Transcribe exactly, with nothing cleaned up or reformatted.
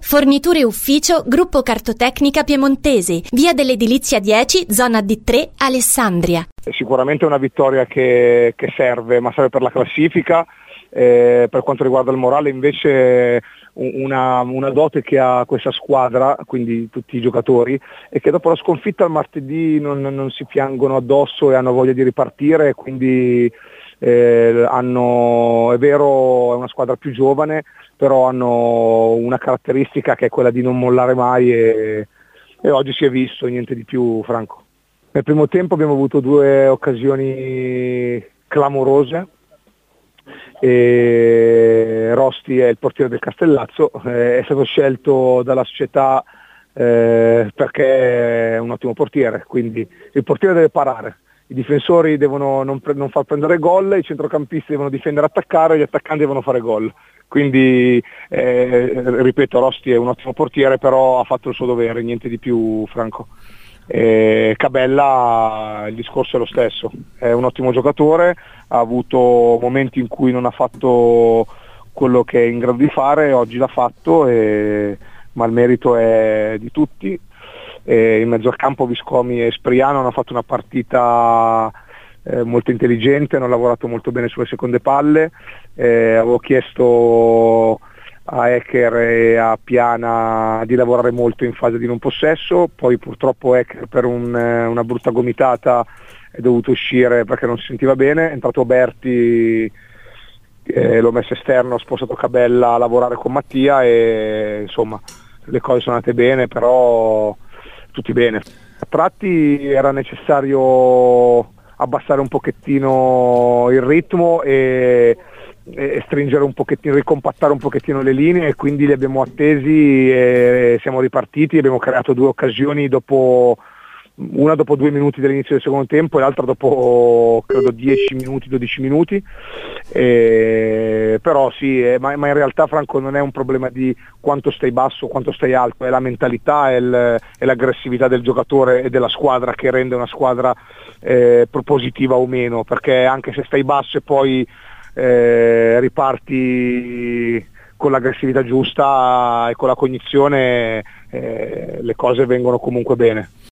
Forniture ufficio Gruppo Cartotecnica Piemontese, via dell'Edilizia dieci, zona D tre, Alessandria. Sicuramente è una vittoria che, che serve, ma serve per la classifica. Eh, per quanto riguarda il morale invece una, una dote che ha questa squadra, quindi tutti i giocatori, e che dopo la sconfitta il martedì non, non si piangono addosso e hanno voglia di ripartire, quindi eh, hanno, è vero, è una squadra più giovane, però hanno una caratteristica che è quella di non mollare mai e, e oggi si è visto, niente di più, Franco. Nel primo tempo abbiamo avuto due occasioni clamorose. E Rosti è il portiere del Castellazzo, eh, è stato scelto dalla società eh, perché è un ottimo portiere, quindi il portiere deve parare, i difensori devono non, pre- non far prendere gol, i centrocampisti devono difendere e attaccare, gli attaccanti devono fare gol, quindi eh, ripeto, Rosti è un ottimo portiere, però ha fatto il suo dovere, niente di più, Franco. Eh, Cabella, il discorso è lo stesso, è un ottimo giocatore, ha avuto momenti in cui non ha fatto quello che è in grado di fare, oggi l'ha fatto, e, ma il merito è di tutti. E in mezzo al campo Viscomi e Spriano hanno fatto una partita eh, molto intelligente, hanno lavorato molto bene sulle seconde palle, eh, avevo chiesto a Eker e a Piana di lavorare molto in fase di non possesso, poi purtroppo Eker per un, una brutta gomitata è dovuto uscire perché non si sentiva bene, è entrato Berti, eh, l'ho messo esterno, ho spostato Cabella a lavorare con Mattia e insomma le cose sono andate bene, però tutti bene. A tratti era necessario abbassare un pochettino il ritmo e e stringere un pochettino, ricompattare un pochettino le linee, e quindi li abbiamo attesi e siamo ripartiti, abbiamo creato due occasioni dopo, una dopo due minuti dall'inizio del secondo tempo e l'altra dopo credo dieci minuti, dodici minuti, e, però sì, eh, ma, ma in realtà Franco non è un problema di quanto stai basso, quanto stai alto, è la mentalità, è, il, è l'aggressività del giocatore e della squadra che rende una squadra eh, propositiva o meno, perché anche se stai basso e poi Eh, riparti con l'aggressività giusta e con la cognizione, eh, le cose vengono comunque bene.